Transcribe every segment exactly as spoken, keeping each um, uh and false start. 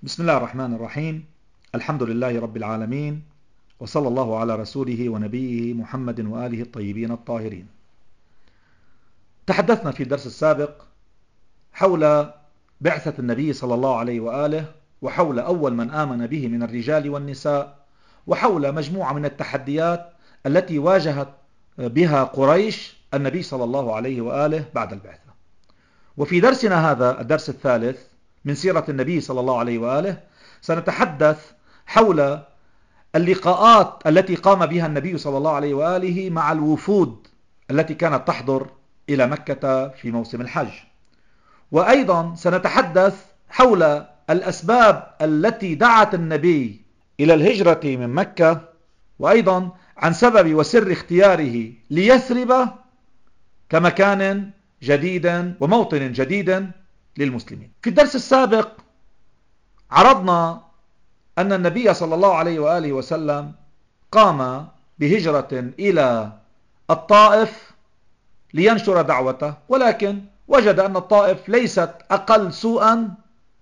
بسم الله الرحمن الرحيم. الحمد لله رب العالمين، وصلى الله على رسوله ونبيه محمد وآله الطيبين الطاهرين. تحدثنا في الدرس السابق حول بعثة النبي صلى الله عليه وآله، وحول أول من آمن به من الرجال والنساء، وحول مجموعة من التحديات التي واجهت بها قريش النبي صلى الله عليه وآله بعد البعثة. وفي درسنا هذا الدرس الثالث من سيرة النبي صلى الله عليه وآله سنتحدث حول اللقاءات التي قام بها النبي صلى الله عليه وآله مع الوفود التي كانت تحضر إلى مكة في موسم الحج. وأيضا سنتحدث حول الأسباب التي دعت النبي إلى الهجرة من مكة، وأيضا عن سبب وسر اختياره ليثرب كمكان جديد وموطن جديد للمسلمين. في الدرس السابق عرضنا أن النبي صلى الله عليه وآله وسلم قام بهجرة إلى الطائف لينشر دعوته، ولكن وجد أن الطائف ليست أقل سوءا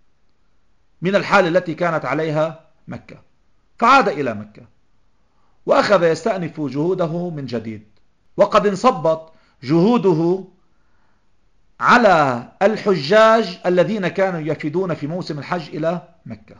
من الحال التي كانت عليها مكة، فعاد إلى مكة وأخذ يستأنف جهوده من جديد، وقد انصبت جهوده على الحجاج الذين كانوا يفدون في موسم الحج إلى مكة.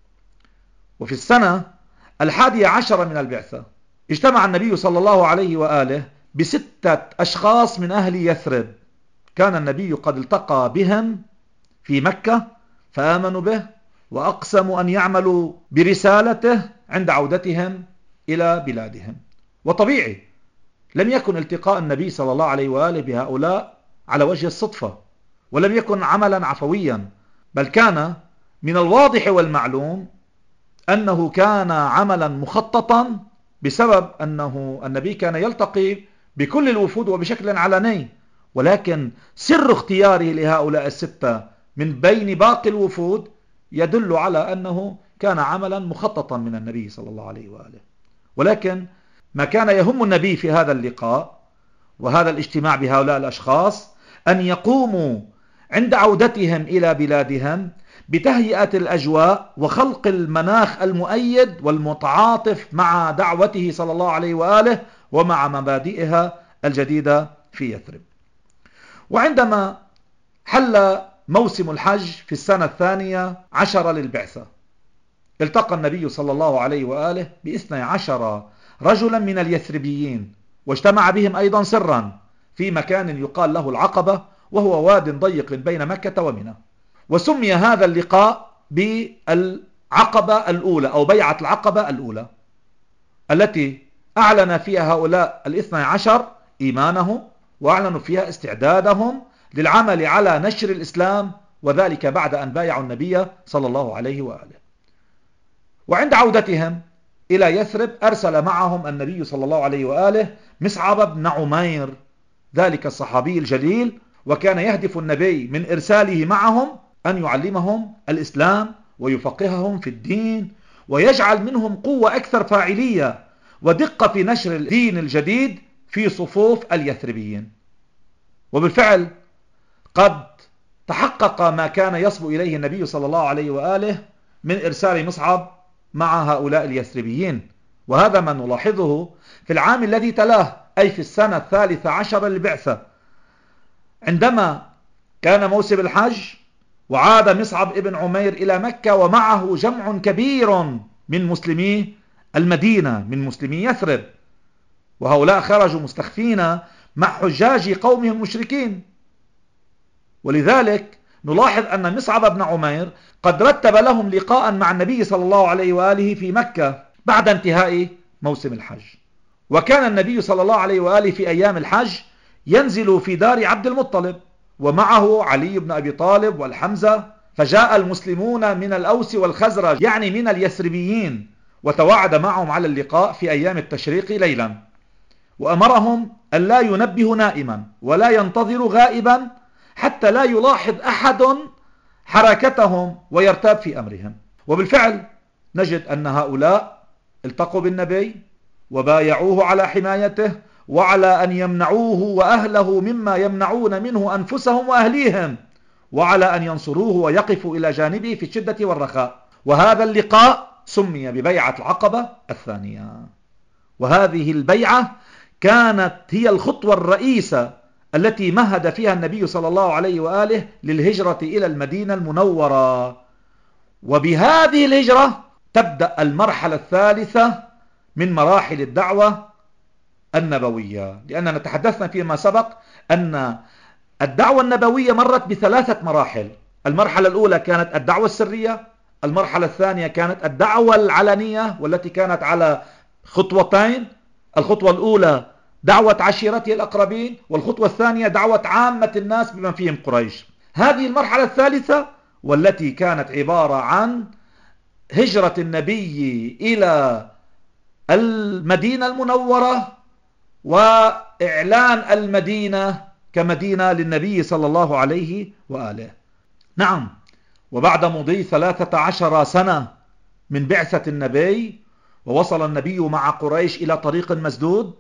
وفي السنة الحادية عشر من البعثة اجتمع النبي صلى الله عليه وآله بستة أشخاص من أهل يثرب. كان النبي قد التقى بهم في مكة فآمنوا به وأقسموا أن يعملوا برسالته عند عودتهم إلى بلادهم. وطبيعي لم يكن التقاء النبي صلى الله عليه وآله بهؤلاء على وجه الصدفة، ولم يكن عملا عفويا، بل كان من الواضح والمعلوم أنه كان عملا مخططا، بسبب أنه النبي كان يلتقي بكل الوفود وبشكل علني، ولكن سر اختياره لهؤلاء الستة من بين باقي الوفود يدل على أنه كان عملا مخططا من النبي صلى الله عليه وآله. ولكن ما كان يهم النبي في هذا اللقاء وهذا الاجتماع بهؤلاء الأشخاص أن يقوموا عند عودتهم إلى بلادهم بتهيئة الأجواء وخلق المناخ المؤيد والمتعاطف مع دعوته صلى الله عليه وآله ومع مبادئها الجديدة في يثرب. وعندما حل موسم الحج في السنة الثانية عشر للبعثة، التقى النبي صلى الله عليه وآله باثني عشر رجلا من اليثربيين، واجتمع بهم أيضا سرا في مكان يقال له العقبة، وهو واد ضيق بين مكة ومنى. وسمي هذا اللقاء بالعقبة الأولى أو بيعة العقبة الأولى، التي أعلن فيها هؤلاء الاثني عشر إيمانهم، وأعلنوا فيها استعدادهم للعمل على نشر الإسلام، وذلك بعد أن بايعوا النبي صلى الله عليه وآله. وعند عودتهم إلى يثرب أرسل معهم النبي صلى الله عليه وآله مصعب بن عمير، ذلك الصحابي الجليل، وكان يهدف النبي من إرساله معهم أن يعلمهم الإسلام ويفقههم في الدين، ويجعل منهم قوة أكثر فاعلية ودقة في نشر الدين الجديد في صفوف اليثربيين. وبالفعل قد تحقق ما كان يصبو إليه النبي صلى الله عليه وآله من إرسال مصعب مع هؤلاء اليثربيين. وهذا ما نلاحظه في العام الذي تلاه، أي في السنة الثالثة عشر للبعثة، عندما كان موسم الحج وعاد مصعب ابن عمير إلى مكة ومعه جمع كبير من مسلمي المدينة، من مسلمي يثرب، وهؤلاء خرجوا مستخفين مع حجاج قومهم المشركين. ولذلك نلاحظ أن مصعب بن عمير قد رتب لهم لقاء مع النبي صلى الله عليه وآله في مكة بعد انتهاء موسم الحج. وكان النبي صلى الله عليه وآله في أيام الحج ينزل في دار عبد المطلب، ومعه علي بن أبي طالب والحمزة، فجاء المسلمون من الأوس والخزرج، يعني من اليثربيين، وتوعد معهم على اللقاء في أيام التشريق ليلا، وأمرهم أن لا ينبه نائما ولا ينتظر غائبا حتى لا يلاحظ أحد حركتهم ويرتاب في أمرهم. وبالفعل نجد أن هؤلاء التقوا بالنبي وبايعوه على حمايته وعلى أن يمنعوه وأهله مما يمنعون منه أنفسهم وأهليهم، وعلى أن ينصروه ويقفوا إلى جانبه في الشدة والرخاء. وهذا اللقاء سمي ببيعة العقبة الثانية. وهذه البيعة كانت هي الخطوة الرئيسة التي مهد فيها النبي صلى الله عليه وآله للهجرة إلى المدينة المنورة. وبهذه الهجرة تبدأ المرحلة الثالثة من مراحل الدعوة النبوية، لأننا تحدثنا فيما سبق أن الدعوة النبوية مرت بثلاثة مراحل. المرحلة الأولى كانت الدعوة السرية، المرحلة الثانية كانت الدعوة العلنية والتي كانت على خطوتين. الخطوة الأولى دعوة عشيرته الأقربين، والخطوة الثانية دعوة عامة الناس بمن فيهم قريش. هذه المرحلة الثالثة والتي كانت عبارة عن هجرة النبي إلى المدينة المنورة وإعلان المدينة كمدينة للنبي صلى الله عليه وآله. نعم، وبعد مضي ثلاثة عشر سنة من بعثة النبي ووصل النبي مع قريش إلى طريق مسدود،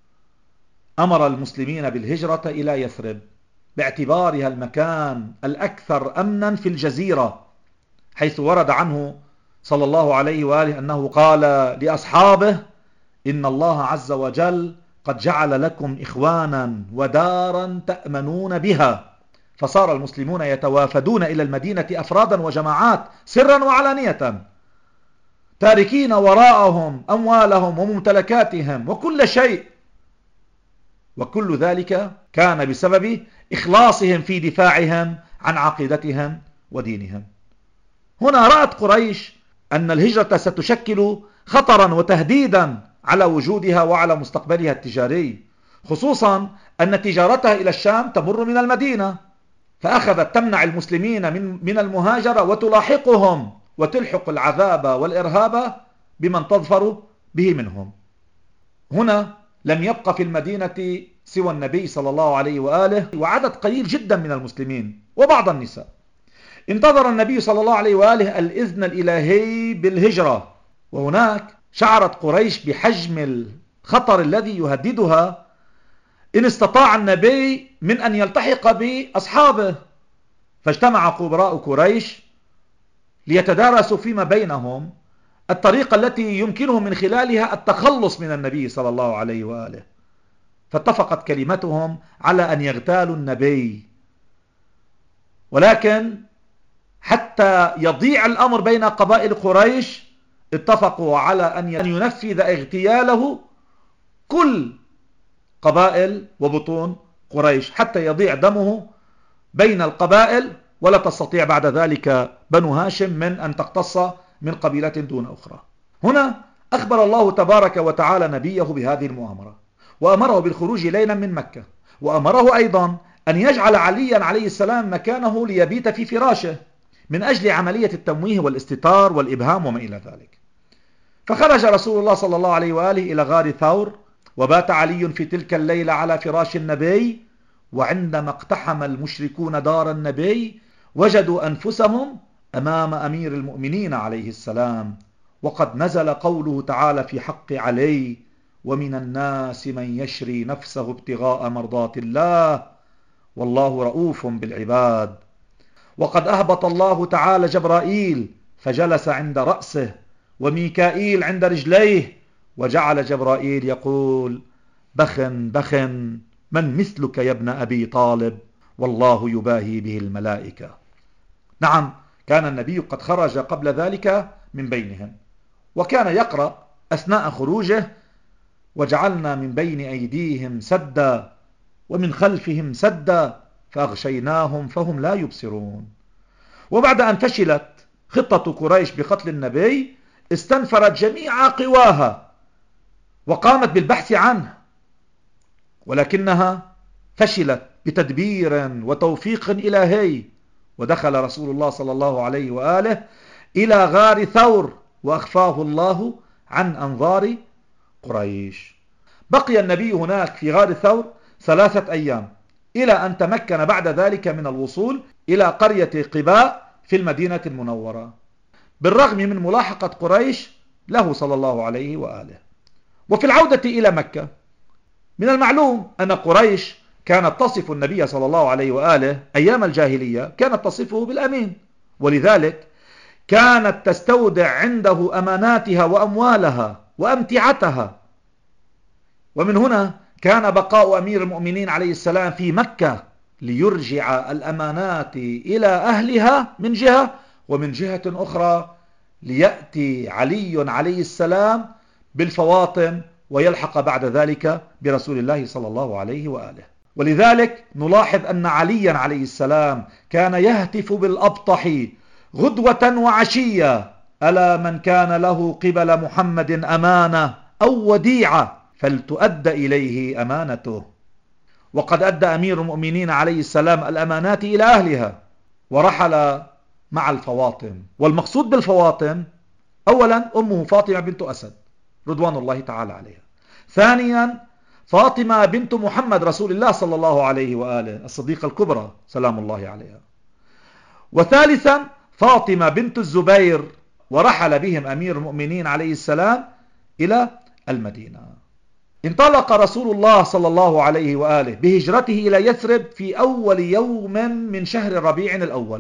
أمر المسلمين بالهجرة إلى يثرب باعتبارها المكان الأكثر أمنا في الجزيرة، حيث ورد عنه صلى الله عليه وآله أنه قال لأصحابه: إن الله عز وجل قد جعل لكم إخوانا ودارا تأمنون بها. فصار المسلمون يتوافدون إلى المدينة أفرادا وجماعات سرا وعلانية، تاركين وراءهم أموالهم وممتلكاتهم وكل شيء، وكل ذلك كان بسبب إخلاصهم في دفاعهم عن عقيدتهم ودينهم. هنا رأت قريش أن الهجرة ستشكل خطرا وتهديدا على وجودها وعلى مستقبلها التجاري، خصوصا أن تجارتها إلى الشام تمر من المدينة، فأخذت تمنع المسلمين من من المهاجرة وتلاحقهم وتلحق العذاب والإرهاب بمن تظفر به منهم. هنا لم يبقى في المدينة سوى النبي صلى الله عليه وآله وعدد قليل جدا من المسلمين وبعض النساء. انتظر النبي صلى الله عليه وآله الإذن الإلهي بالهجرة، وهناك شعرت قريش بحجم الخطر الذي يهددها إن استطاع النبي من أن يلتحق بأصحابه، فاجتمع كبراء قريش ليتدارسوا فيما بينهم الطريقة التي يمكنهم من خلالها التخلص من النبي صلى الله عليه وآله، فاتفقت كلمتهم على أن يغتالوا النبي. ولكن حتى يضيع الأمر بين قبائل قريش اتفقوا على أن ينفذ اغتياله كل قبائل وبطون قريش حتى يضيع دمه بين القبائل، ولا تستطيع بعد ذلك بنو هاشم من أن تقتص من قبيلة دون أخرى. هنا أخبر الله تبارك وتعالى نبيه بهذه المؤامرة، وأمره بالخروج ليلا من مكة، وأمره أيضا أن يجعل عليا عليه السلام مكانه ليبيت في فراشه من أجل عملية التمويه والاستتار والإبهام وما إلى ذلك. فخرج رسول الله صلى الله عليه وآله إلى غار ثور، وبات علي في تلك الليلة على فراش النبي. وعندما اقتحم المشركون دار النبي وجدوا أنفسهم أمام أمير المؤمنين عليه السلام، وقد نزل قوله تعالى في حق علي: ومن الناس من يشري نفسه ابتغاء مرضات الله والله رؤوف بالعباد. وقد أهبط الله تعالى جبرائيل فجلس عند رأسه وميكائيل عند رجليه، وجعل جبرائيل يقول: بخ بخ من مثلك يا ابن أبي طالب والله يباهي به الملائكة. نعم، كان النبي قد خرج قبل ذلك من بينهم، وكان يقرأ أثناء خروجه: وجعلنا من بين أيديهم سدا ومن خلفهم سدا فأغشيناهم فهم لا يبصرون. وبعد أن فشلت خطة قريش بقتل النبي استنفرت جميع قواها وقامت بالبحث عنه، ولكنها فشلت بتدبير وتوفيق إلهي، ودخل رسول الله صلى الله عليه وآله إلى غار ثور وأخفاه الله عن أنظار قريش. بقي النبي هناك في غار ثور ثلاثة أيام إلى أن تمكن بعد ذلك من الوصول إلى قرية قباء في المدينة المنورة، بالرغم من ملاحقة قريش له صلى الله عليه وآله. وفي العودة إلى مكة من المعلوم أن قريش كانت تصف النبي صلى الله عليه وآله أيام الجاهلية كانت تصفه بالأمين، ولذلك كانت تستودع عنده أماناتها وأموالها وأمتعتها. ومن هنا كان بقاء أمير المؤمنين عليه السلام في مكة ليرجع الأمانات إلى أهلها من جهة، ومن جهة أخرى ليأتي علي عليه السلام بالفواطم ويلحق بعد ذلك برسول الله صلى الله عليه وآله. ولذلك نلاحظ أن عليا عليه السلام كان يهتف بالأبطح غدوة وعشية: ألا من كان له قبل محمد أمانة أو وديعة فلتؤد إليه أمانته. وقد أدى أمير المؤمنين عليه السلام الأمانات إلى أهلها ورحل مع الفواطم. والمقصود بالفواطم أولا أمه فاطمة بنت أسد رضوان الله تعالى عليها، ثانيا فاطمة بنت محمد رسول الله صلى الله عليه وآله الصديقة الكبرى سلام الله عليها، وثالثا فاطمة بنت الزبير. ورحل بهم أمير المؤمنين عليه السلام إلى المدينة. انطلق رسول الله صلى الله عليه وآله بهجرته إلى يثرب في أول يوم من شهر ربيع الأول،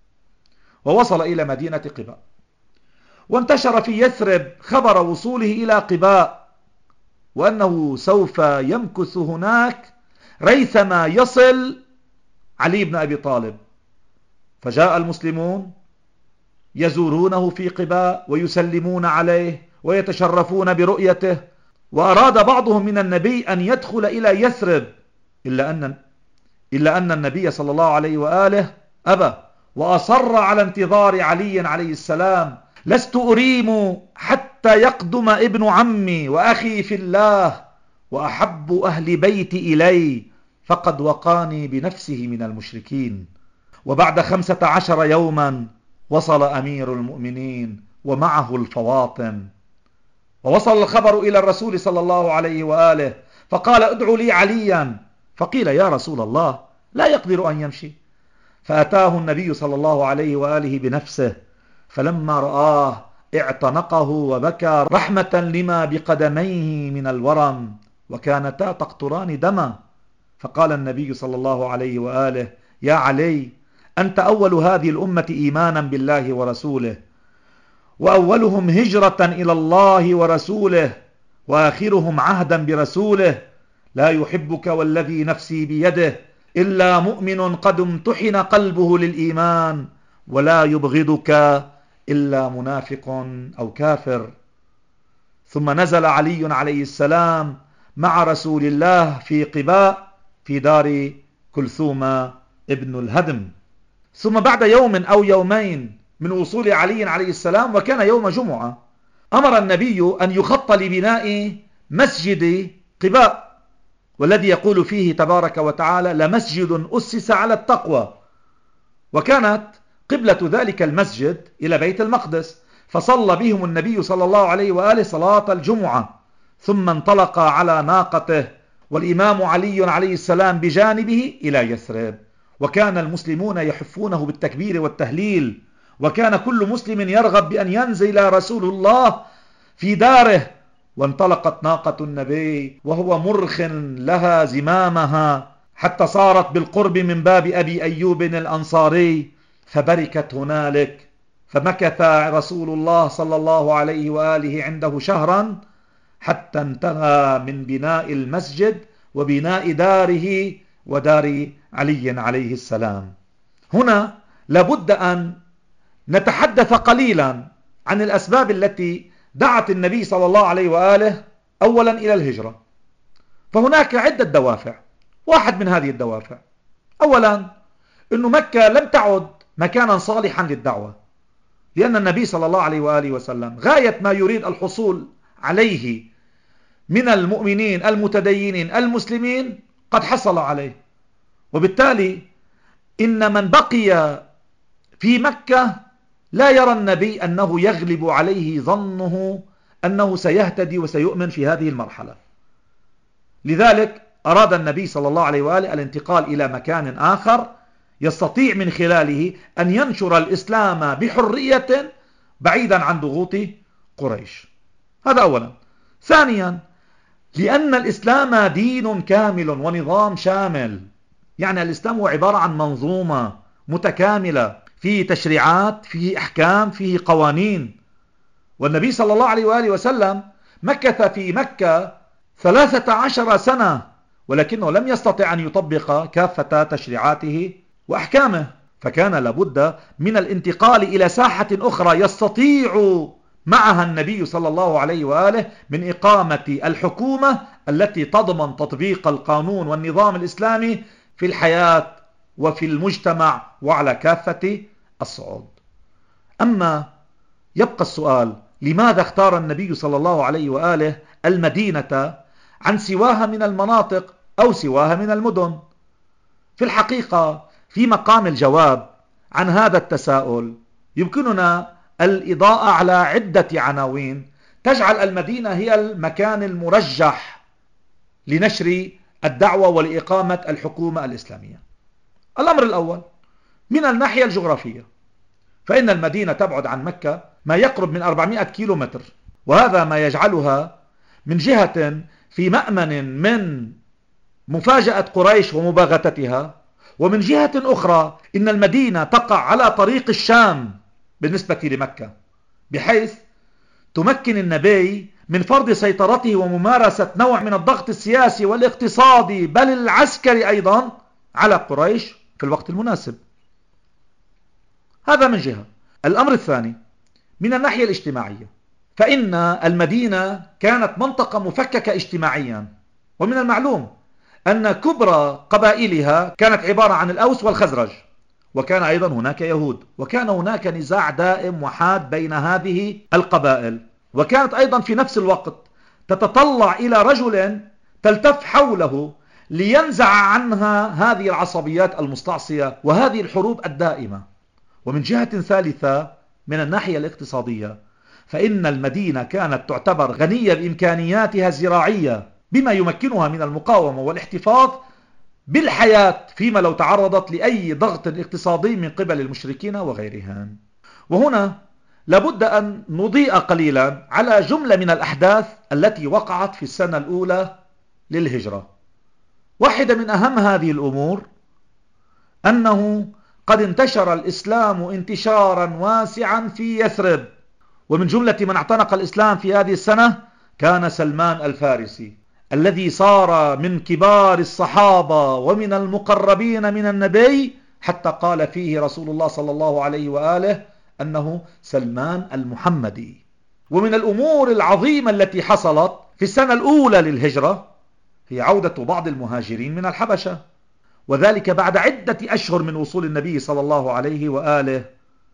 ووصل إلى مدينة قباء. وانتشر في يثرب خبر وصوله إلى قباء، وأنه سوف يمكث هناك ريثما يصل علي بن أبي طالب. فجاء المسلمون يزورونه في قباء ويسلمون عليه ويتشرفون برؤيته. وأراد بعضهم من النبي أن يدخل إلى يثرب، إلا أن إلا أن النبي صلى الله عليه وآله أبى، وأصر على انتظار علي عليه السلام: لست أريم حتى يقدم ابن عمي وأخي في الله وأحب أهل بيتي إلي، فقد وقاني بنفسه من المشركين. وبعد خمسة عشر يوما وصل أمير المؤمنين ومعه الفواطم. ووصل الخبر إلى الرسول صلى الله عليه وآله، فقال: ادعوا لي عليا. فقيل: يا رسول الله لا يقدر أن يمشي. فأتاه النبي صلى الله عليه وآله بنفسه، فلما رآه اعتنقه وبكى رحمة لما بقدميه من الورم، وكانتا تقطران دما. فقال النبي صلى الله عليه وآله: يا علي، أنت أول هذه الأمة إيمانا بالله ورسوله، وأولهم هجرة إلى الله ورسوله، وآخرهم عهدا برسوله. لا يحبك والذي نفسي بيده إلا مؤمن قد امتحن قلبه للإيمان، ولا يبغضك إلا منافق أو كافر. ثم نزل علي عليه السلام مع رسول الله في قباء في دار كلثوم ابن الهدم. ثم بعد يوم أو يومين من وصول علي عليه السلام، وكان يوم جمعة، أمر النبي أن يخط لبناء مسجد قباء، والذي يقول فيه تبارك وتعالى: لمسجد أسس على التقوى. وكانت قبلة ذلك المسجد إلى بيت المقدس، فصلى بهم النبي صلى الله عليه وآله صلاة الجمعة، ثم انطلق على ناقته والإمام علي عليه السلام بجانبه إلى يثرب. وكان المسلمون يحفونه بالتكبير والتهليل، وكان كل مسلم يرغب بأن ينزل رسول الله في داره. وانطلقت ناقة النبي وهو مرخ لها زمامها حتى صارت بالقرب من باب أبي أيوب الأنصاري، فبركت هنالك. فمكث رسول الله صلى الله عليه وآله عنده شهرا حتى انتهى من بناء المسجد وبناء داره ودار علي عليه السلام. هنا لابد أن نتحدث قليلا عن الأسباب التي دعت النبي صلى الله عليه وآله أولا إلى الهجرة. فهناك عدة دوافع. واحد من هذه الدوافع أولا أن مكة لم تعد مكانا صالحا للدعوة، لأن النبي صلى الله عليه وآله وسلم غاية ما يريد الحصول عليه من المؤمنين المتدينين المسلمين قد حصل عليه. وبالتالي إن من بقي في مكة لا يرى النبي أنه يغلب عليه ظنه أنه سيهتدي وسيؤمن في هذه المرحلة. لذلك أراد النبي صلى الله عليه وآله الانتقال إلى مكان آخر يستطيع من خلاله أن ينشر الإسلام بحرية بعيدا عن ضغوط قريش. هذا أولا. ثانيا، لأن الإسلام دين كامل ونظام شامل، يعني الإسلام هو عبارة عن منظومة متكاملة، فيه تشريعات، فيه أحكام، فيه قوانين. والنبي صلى الله عليه وآله وسلم مكث في مكة ثلاثة عشر سنة، ولكنه لم يستطع أن يطبق كافة تشريعاته وأحكامه، فكان لابد من الانتقال إلى ساحة أخرى يستطيع معها النبي صلى الله عليه وآله من إقامة الحكومة التي تضمن تطبيق القانون والنظام الإسلامي في الحياة وفي المجتمع وعلى كافة الصعود. أما يبقى السؤال: لماذا اختار النبي صلى الله عليه وآله المدينة عن سواها من المناطق أو سواها من المدن؟ في الحقيقة في مقام الجواب عن هذا التساؤل يمكننا الإضاءة على عدة عناوين تجعل المدينة هي المكان المرجح لنشر الدعوة ولإقامة الحكومة الإسلامية. الأمر الأول من الناحية الجغرافية، فإن المدينة تبعد عن مكة ما يقرب من أربعمائة كيلو متر، وهذا ما يجعلها من جهة في مأمن من مفاجأة قريش ومباغتتها، ومن جهة أخرى إن المدينة تقع على طريق الشام بالنسبة لمكة، بحيث تمكن النبي من فرض سيطرته وممارسة نوع من الضغط السياسي والاقتصادي بل العسكري أيضا على قريش في الوقت المناسب. هذا من جهة. الأمر الثاني من الناحية الاجتماعية، فإن المدينة كانت منطقة مفككة اجتماعيا، ومن المعلوم أن كبرى قبائلها كانت عبارة عن الأوس والخزرج، وكان أيضا هناك يهود، وكان هناك نزاع دائم وحاد بين هذه القبائل، وكانت أيضا في نفس الوقت تتطلع إلى رجل تلتف حوله لينزع عنها هذه العصبيات المستعصية وهذه الحروب الدائمة. ومن جهة ثالثة من الناحية الاقتصادية، فإن المدينة كانت تعتبر غنية بإمكانياتها الزراعية بما يمكنها من المقاومة والاحتفاظ بالحياة فيما لو تعرضت لأي ضغط اقتصادي من قبل المشركين وغيرهم. وهنا لابد أن نضيء قليلا على جملة من الأحداث التي وقعت في السنة الأولى للهجرة. واحدة من أهم هذه الأمور أنه قد انتشر الإسلام انتشارا واسعا في يثرب، ومن جملة من اعتنق الإسلام في هذه السنة كان سلمان الفارسي الذي صار من كبار الصحابة ومن المقربين من النبي، حتى قال فيه رسول الله صلى الله عليه وآله أنه سلمان المحمدي. ومن الأمور العظيمة التي حصلت في السنة الأولى للهجرة هي عودة بعض المهاجرين من الحبشة، وذلك بعد عدة أشهر من وصول النبي صلى الله عليه وآله.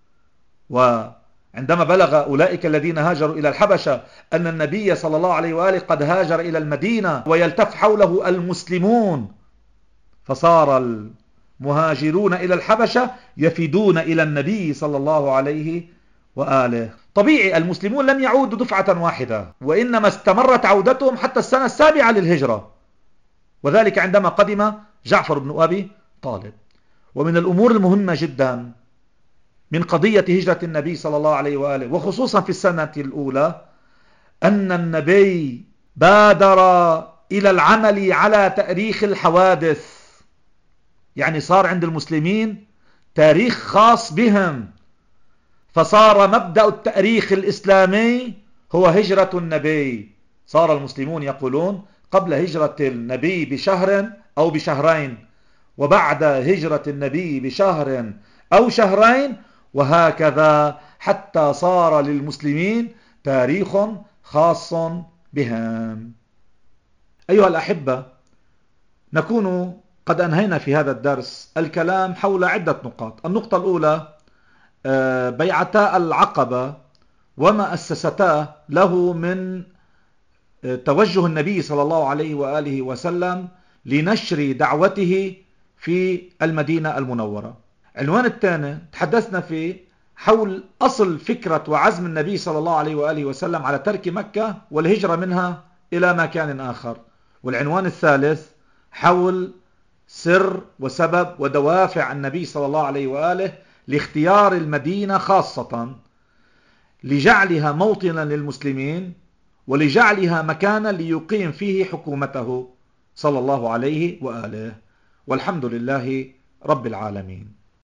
وعندما بلغ أولئك الذين هاجروا إلى الحبشة أن النبي صلى الله عليه وآله قد هاجر إلى المدينة ويلتف حوله المسلمون، فصار المهاجرون إلى الحبشة يفدون إلى النبي صلى الله عليه وآله. طبيعي المسلمون لم يعودوا دفعة واحدة، وإنما استمرت عودتهم حتى السنة السابعة للهجرة، وذلك عندما قدم جعفر بن أبي طالب. ومن الأمور المهمة جدا من قضية هجرة النبي صلى الله عليه وآله وخصوصا في السنة الأولى أن النبي بادر إلى العمل على تاريخ الحوادث، يعني صار عند المسلمين تاريخ خاص بهم، فصار مبدأ التاريخ الإسلامي هو هجرة النبي. صار المسلمون يقولون قبل هجرة النبي بشهر أو بشهرين، وبعد هجرة النبي بشهر أو شهرين، وهكذا حتى صار للمسلمين تاريخ خاص بهم. أيها الأحبة، نكون قد أنهينا في هذا الدرس الكلام حول عدة نقاط. النقطة الأولى بيعتا العقبة وما أسستا له من توجه النبي صلى الله عليه وآله وسلم لنشر دعوته في المدينة المنورة. العنوان الثاني تحدثنا فيه حول أصل فكرة وعزم النبي صلى الله عليه وآله وسلم على ترك مكة والهجرة منها إلى مكان آخر. والعنوان الثالث حول سر وسبب ودوافع النبي صلى الله عليه وآله لاختيار المدينة خاصة، لجعلها موطنا للمسلمين ولجعلها مكانا ليقيم فيه حكومته صلى الله عليه وآله. والحمد لله رب العالمين.